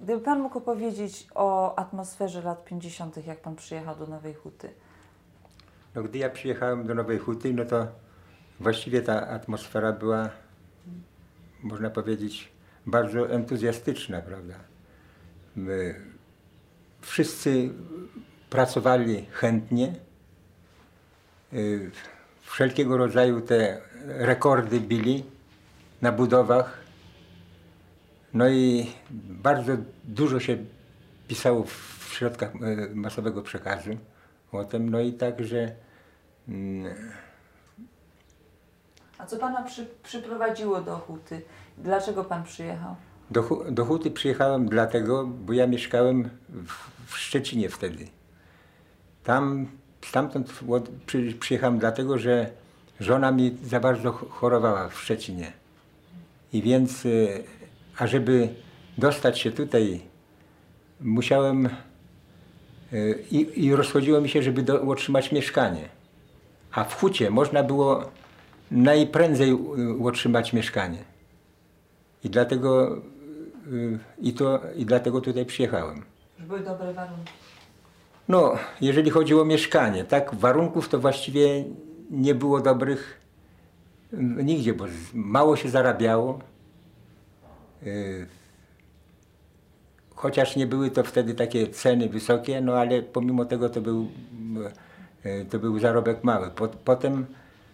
Gdyby Pan mógł opowiedzieć o atmosferze lat 50., jak Pan przyjechał do Nowej Huty. No, gdy ja przyjechałem do Nowej Huty, no to właściwie ta atmosfera była, można powiedzieć, bardzo entuzjastyczna, prawda? My wszyscy pracowali chętnie. Wszelkiego rodzaju te rekordy bili na budowach. No i bardzo dużo się pisało w środkach masowego przekazu o tym. No i także... A co Pana przyprowadziło do Huty? Dlaczego Pan przyjechał? Do Huty przyjechałem dlatego, bo ja mieszkałem w Szczecinie wtedy. Stamtąd przyjechałem dlatego, że żona mi za bardzo chorowała w Szczecinie. I więc, ażeby dostać się tutaj, musiałem i rozchodziło mi się, żeby otrzymać mieszkanie. A w Hucie można było najprędzej otrzymać mieszkanie. I dlatego tutaj przyjechałem. Że były dobre warunki. No, jeżeli chodzi o mieszkanie, tak, warunków to właściwie nie było dobrych nigdzie, bo mało się zarabiało. Chociaż nie były to wtedy takie ceny wysokie, no ale pomimo tego to był zarobek mały. Potem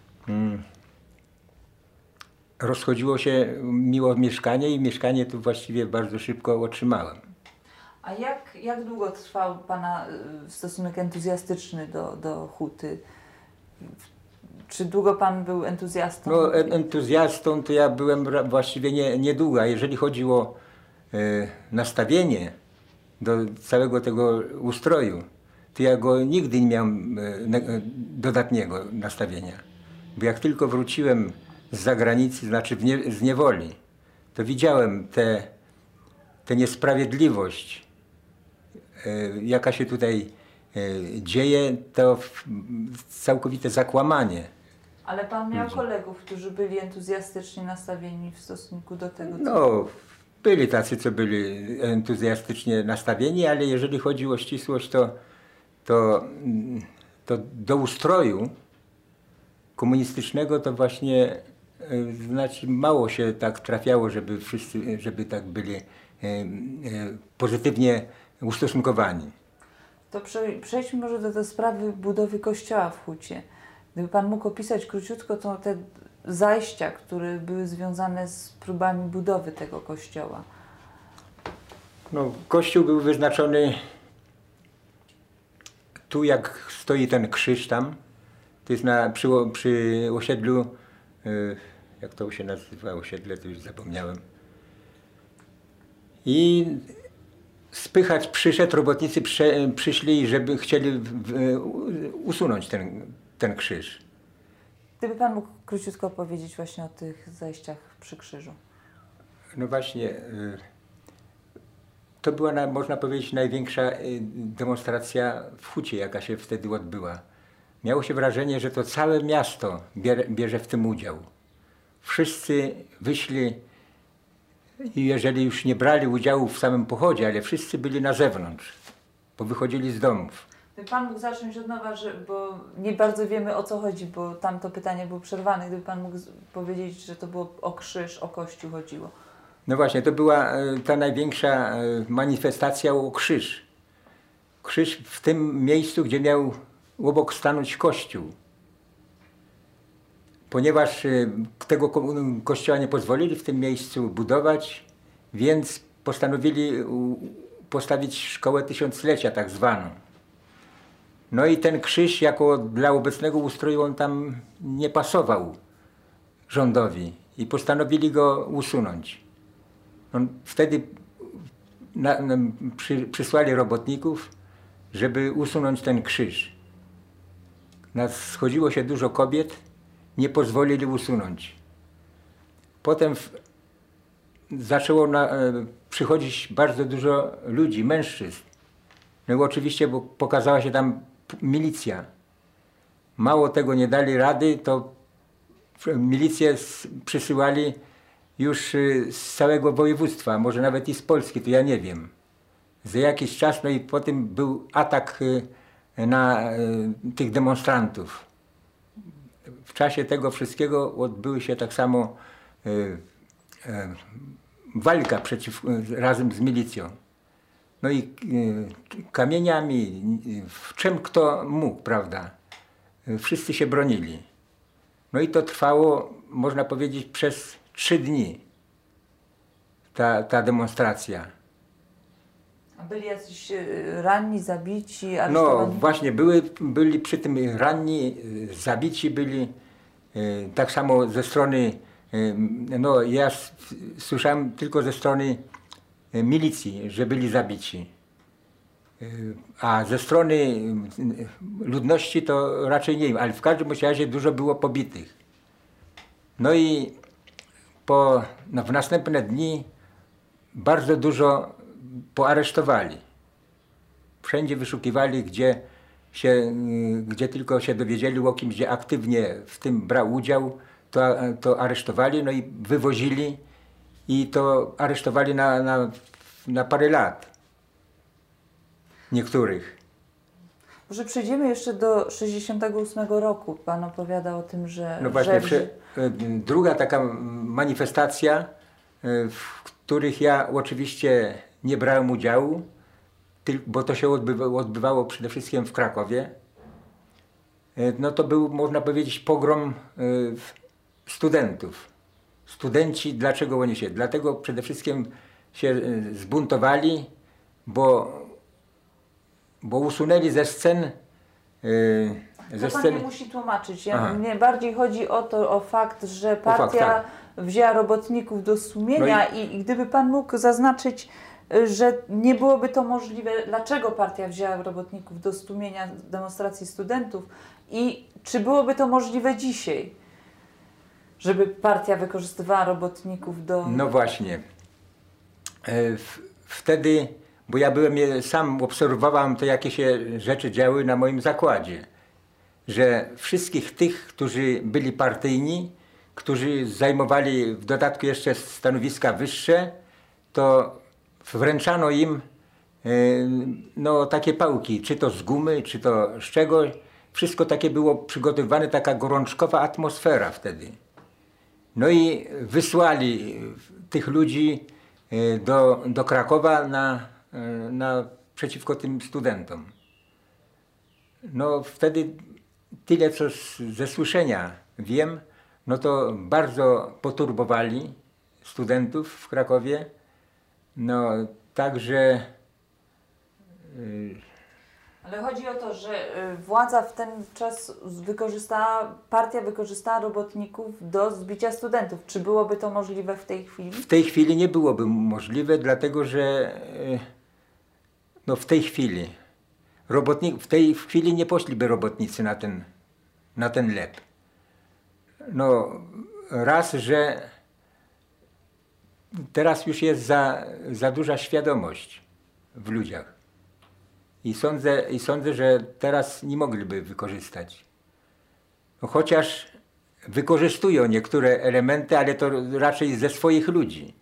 rozchodziło się miło mieszkanie i mieszkanie tu właściwie bardzo szybko otrzymałem. A jak długo trwał Pana stosunek entuzjastyczny do Huty? Czy długo Pan był entuzjastą? No, entuzjastą to ja byłem właściwie niedługo, a jeżeli chodzi o nastawienie do całego tego ustroju, to ja go nigdy nie miałem dodatniego nastawienia. Bo jak tylko wróciłem z zagranicy, znaczy z niewoli, to widziałem tę niesprawiedliwość, jaka się tutaj dzieje, to całkowite zakłamanie. Ale Pan miał kolegów, którzy byli entuzjastycznie nastawieni w stosunku do tego, co... No, byli tacy, co byli entuzjastycznie nastawieni, ale jeżeli chodzi o ścisłość, to do ustroju komunistycznego to właśnie znaczy mało się tak trafiało, żeby wszyscy, żeby tak byli pozytywnie ustosunkowani. To przejdźmy może do tej sprawy budowy kościoła w Hucie. Gdyby Pan mógł opisać króciutko to te zajścia, które były związane z próbami budowy tego kościoła. No, kościół był wyznaczony tu, jak stoi ten krzyż tam. To jest przy osiedlu, jak to się nazywa osiedle, to już zapomniałem. I spychać przyszedł, robotnicy przyszli, żeby chcieli usunąć ten krzyż. Gdyby Pan mógł króciutko powiedzieć właśnie o tych zajściach przy krzyżu. No właśnie, to była, można powiedzieć, największa demonstracja w Hucie, jaka się wtedy odbyła. Miało się wrażenie, że to całe miasto bierze w tym udział. Wszyscy wyszli, i jeżeli już nie brali udziału w samym pochodzie, ale wszyscy byli na zewnątrz, bo wychodzili z domów. Gdyby Pan mógł zacząć od nowa, bo nie bardzo wiemy, o co chodzi, bo tamto pytanie było przerwane. Gdyby Pan mógł powiedzieć, że to było o krzyż, o Kościół chodziło. No właśnie, to była ta największa manifestacja o krzyż. Krzyż w tym miejscu, gdzie miał obok stanąć Kościół. Ponieważ tego kościoła nie pozwolili w tym miejscu budować, więc postanowili postawić szkołę tysiąclecia tak zwaną. No i ten krzyż jako dla obecnego ustroju on tam nie pasował rządowi i postanowili go usunąć. Wtedy przysłali robotników, żeby usunąć ten krzyż. Schodziło się dużo kobiet, nie pozwolili usunąć. Potem zaczęło przychodzić bardzo dużo ludzi, mężczyzn. No i oczywiście, bo pokazała się tam milicja. Mało tego, nie dali rady, to milicję przysyłali już z całego województwa, może nawet i z Polski, to ja nie wiem. Za jakiś czas, no i potem był atak na tych demonstrantów. W czasie tego wszystkiego odbyły się tak samo walka razem z milicją. No i kamieniami, w czym kto mógł, prawda? Wszyscy się bronili. No i to trwało, można powiedzieć, przez 3 dni. Ta demonstracja. A byli jacyś ranni, zabici, No aresztowani? właśnie, byli przy tym ranni, zabici byli, tak samo ze strony, no ja słyszałem tylko ze strony milicji, że byli zabici. A ze strony ludności to raczej nie wiem, ale w każdym razie dużo było pobitych. No i w następne dni bardzo dużo poaresztowali. Wszędzie wyszukiwali, gdzie tylko się dowiedzieli o kimś, gdzie aktywnie w tym brał udział, to aresztowali, no i wywozili i to aresztowali na parę lat. Niektórych. Może przejdziemy jeszcze do 68 roku. Pan opowiada o tym, że... No właśnie, że... druga taka manifestacja, w których ja oczywiście nie brałem udziału, bo to się odbywało przede wszystkim w Krakowie. No to był, można powiedzieć, pogrom studentów. Studenci, dlaczego oni się? Dlatego przede wszystkim się zbuntowali, bo usunęli ze scen. To pan nie musi tłumaczyć. Mnie bardziej chodzi o fakt, że partia tak. wzięła robotników do sumienia No i gdyby pan mógł zaznaczyć, że nie byłoby to możliwe, dlaczego partia wzięła robotników do sumienia demonstracji studentów i czy byłoby to możliwe dzisiaj, żeby partia wykorzystywała robotników do... No właśnie. Wtedy, bo ja sam obserwowałem to, jakie się rzeczy działy na moim zakładzie, że wszystkich tych, którzy byli partyjni, którzy zajmowali w dodatku jeszcze stanowiska wyższe, to wręczano im no, takie pałki, czy to z gumy, czy to z czegoś. Wszystko takie było przygotowywane, taka gorączkowa atmosfera wtedy. No i wysłali tych ludzi do Krakowa przeciwko tym studentom. No wtedy tyle, co ze słyszenia wiem, no to bardzo poturbowali studentów w Krakowie. No także... Ale chodzi o to, że władza w ten czas partia wykorzystała robotników do zbicia studentów. Czy byłoby to możliwe w tej chwili? W tej chwili nie byłoby możliwe, dlatego że no w tej chwili nie poszliby robotnicy na ten lep. No raz, że teraz już jest za duża świadomość w ludziach. I sądzę, że teraz nie mogliby wykorzystać. No, chociaż wykorzystują niektóre elementy, ale to raczej ze swoich ludzi.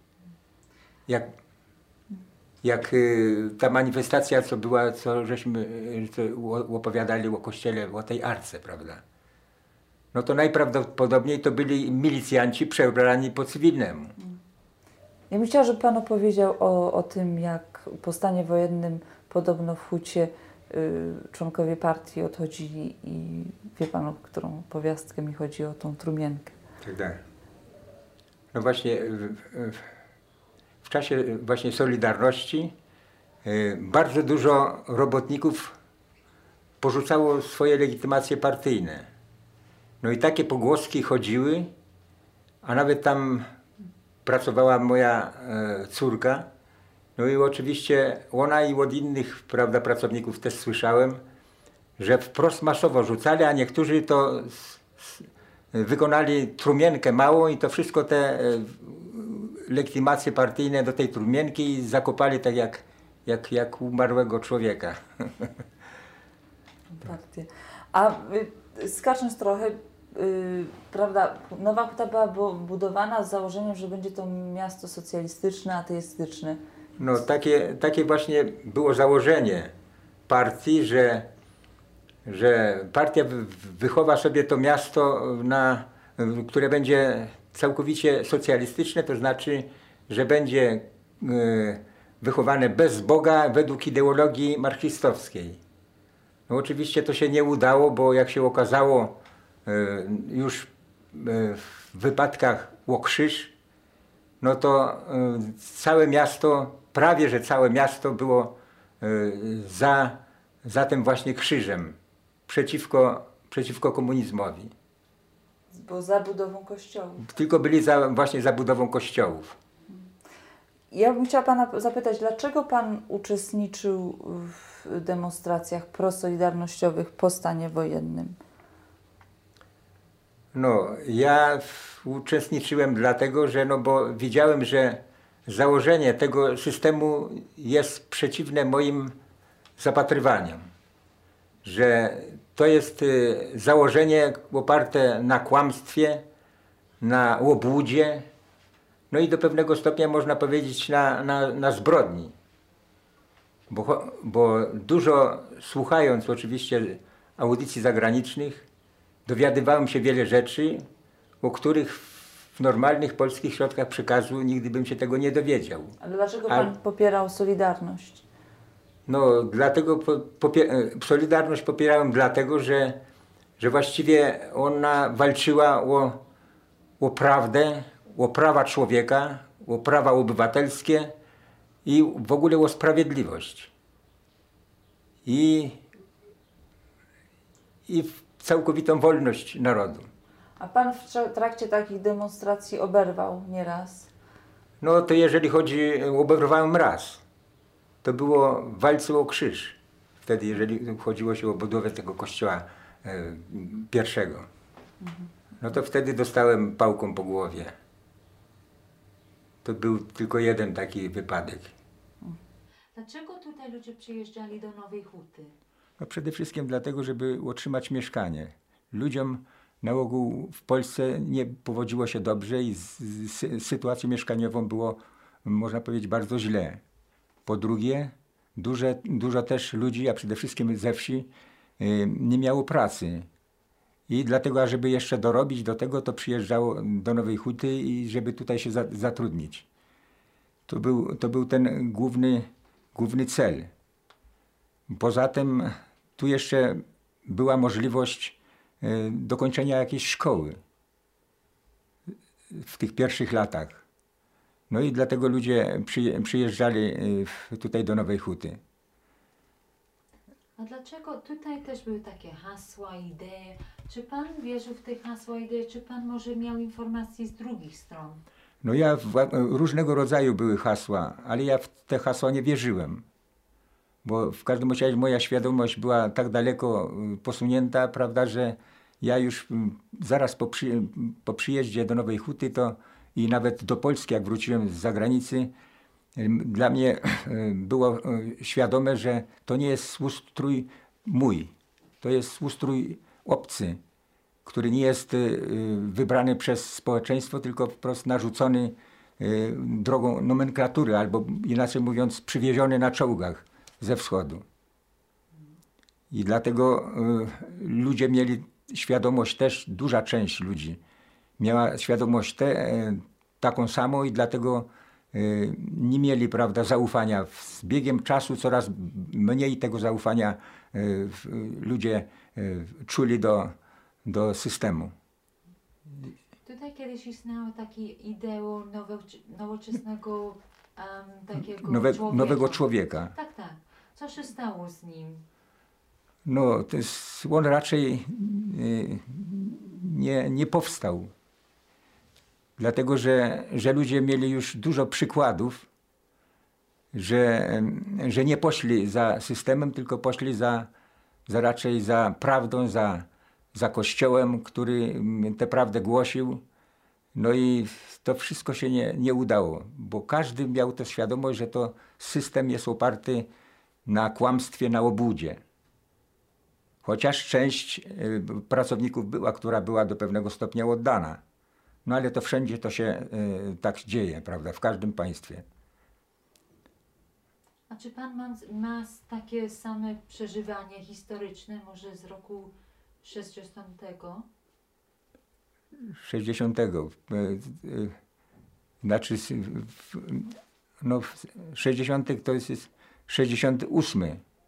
Jak ta manifestacja, co była, co opowiadali o kościele, o tej arce, prawda? No to najprawdopodobniej to byli milicjanci przebrani po cywilnemu. Ja bym chciała, żeby pan opowiedział o tym, jak po stanie wojennym podobno w Hucie członkowie partii odchodzili i wie pan, o którą powiastkę mi chodzi, o tą trumienkę. Tak. No właśnie w czasie właśnie Solidarności bardzo dużo robotników porzucało swoje legitymacje partyjne. No i takie pogłoski chodziły, a nawet tam pracowała moja córka. No i oczywiście ona i od innych, prawda, pracowników też słyszałem, że wprost masowo rzucali, a niektórzy to wykonali trumienkę małą i to wszystko te legitymacje partyjne do tej trumienki zakopali tak jak umarłego człowieka. Partię. A skacząc trochę, prawda, Nowa Huta była budowana z założeniem, że będzie to miasto socjalistyczne, ateistyczne. No takie właśnie było założenie partii, że partia wychowa sobie to miasto, które będzie całkowicie socjalistyczne, to znaczy, że będzie wychowane bez Boga według ideologii marksistowskiej. No oczywiście to się nie udało, bo jak się okazało już w wypadkach Łokrzyż, no to całe miasto, prawie że całe miasto było za tym właśnie krzyżem, przeciwko komunizmowi. Bo za budową kościołów. Tylko byli właśnie za budową kościołów. Ja bym chciała pana zapytać, dlaczego pan uczestniczył w demonstracjach prosolidarnościowych po stanie wojennym? No, ja uczestniczyłem dlatego, że bo widziałem, że założenie tego systemu jest przeciwne moim zapatrywaniom. Że to jest założenie oparte na kłamstwie, na łobłudzie, no i do pewnego stopnia można powiedzieć na zbrodni. Bo dużo słuchając oczywiście audycji zagranicznych, dowiadywałem się wiele rzeczy, o których w normalnych polskich środkach przekazu nigdy bym się tego nie dowiedział. Ale dlaczego pan popierał Solidarność? No, dlatego Solidarność popierałem dlatego, że właściwie ona walczyła o prawdę, o prawa człowieka, o prawa obywatelskie i w ogóle o sprawiedliwość. I całkowitą wolność narodu. A pan w trakcie takich demonstracji oberwał nieraz? No to jeżeli chodzi, oberwałem raz. To było w walce o krzyż. Wtedy, jeżeli chodziło się o budowę tego kościoła pierwszego. No to wtedy dostałem pałką po głowie. To był tylko jeden taki wypadek. Dlaczego tutaj ludzie przyjeżdżali do Nowej Huty? No przede wszystkim dlatego, żeby otrzymać mieszkanie. Ludziom na ogół w Polsce nie powodziło się dobrze i z sytuacją mieszkaniową było, można powiedzieć, bardzo źle. Po drugie, dużo też ludzi, a przede wszystkim ze wsi, nie miało pracy. I dlatego, żeby jeszcze dorobić do tego, to przyjeżdżało do Nowej Huty i żeby tutaj się zatrudnić. To był ten główny cel. Poza tym tu jeszcze była możliwość dokończenia jakiejś szkoły w tych pierwszych latach. No i dlatego ludzie przyjeżdżali tutaj do Nowej Huty. A dlaczego tutaj też były takie hasła, idee? Czy pan wierzył w te hasła, idee? Czy pan może miał informacje z drugich stron? No różnego rodzaju były hasła, ale ja w te hasła nie wierzyłem. Bo w każdym razie moja świadomość była tak daleko posunięta, prawda, że ja już zaraz po przyjeździe do Nowej Huty i nawet do Polski, jak wróciłem z zagranicy, dla mnie było świadome, że to nie jest ustrój mój. To jest ustrój obcy, który nie jest wybrany przez społeczeństwo, tylko po prostu narzucony drogą nomenklatury, albo inaczej mówiąc przywieziony na czołgach ze wschodu. I dlatego ludzie mieli świadomość też, duża część ludzi miała świadomość taką samą i dlatego nie mieli, prawda, zaufania. Z biegiem czasu coraz mniej tego zaufania ludzie czuli do systemu. Tutaj kiedyś istniało takie ideo nowoczesnego takiego nowego człowieka. Tak, tak. Co się stało z nim? No, on raczej nie powstał. Dlatego, że ludzie mieli już dużo przykładów, że nie poszli za systemem, tylko poszli raczej za prawdą, za Kościołem, który tę prawdę głosił. No i to wszystko się nie udało, bo każdy miał tę świadomość, że to system jest oparty na kłamstwie, na obłudzie. Chociaż część pracowników która była do pewnego stopnia oddana. No ale to wszędzie to się tak dzieje, prawda, w każdym państwie. A czy pan ma takie same przeżywanie historyczne, może z roku 60? 60. Znaczy, no, 60 to jest 68.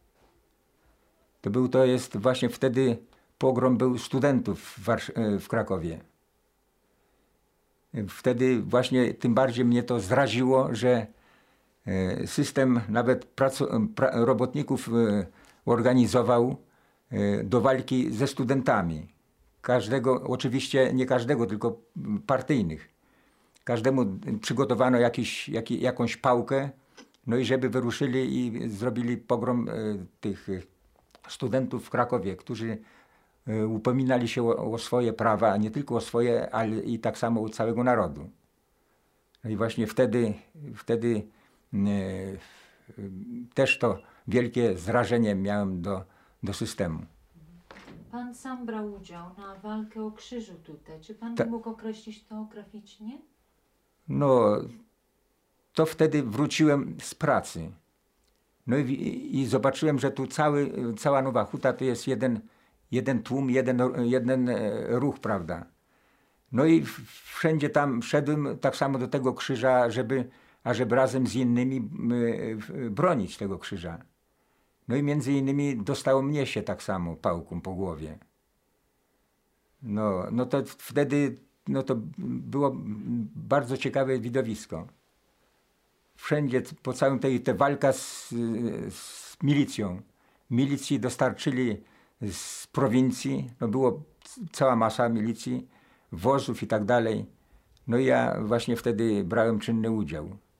To jest właśnie wtedy pogrom był studentów w Krakowie. Wtedy właśnie tym bardziej mnie to zraziło, że system nawet robotników organizował do walki ze studentami. Każdego, oczywiście nie każdego, tylko partyjnych. Każdemu przygotowano jakąś pałkę, no i żeby wyruszyli i zrobili pogrom tych studentów w Krakowie, którzy upominali się o swoje prawa, a nie tylko o swoje, ale i tak samo u całego narodu. No i właśnie wtedy też to wielkie zrażenie miałem do systemu. Pan sam brał udział na walkę o krzyżu tutaj. Czy pan mógł określić to graficznie? No, to wtedy wróciłem z pracy. No i zobaczyłem, że tu cała Nowa Huta to jest jeden tłum, jeden ruch, prawda. No i wszędzie tam szedłem tak samo do tego krzyża, ażeby razem z innymi bronić tego krzyża. No i między innymi dostało mnie się tak samo pałką po głowie. No to wtedy to było bardzo ciekawe widowisko. Wszędzie, po całym tej walka z milicją. Milicji dostarczyli z prowincji, no było cała masa milicji, wozów i tak dalej. No i ja właśnie wtedy brałem czynny udział.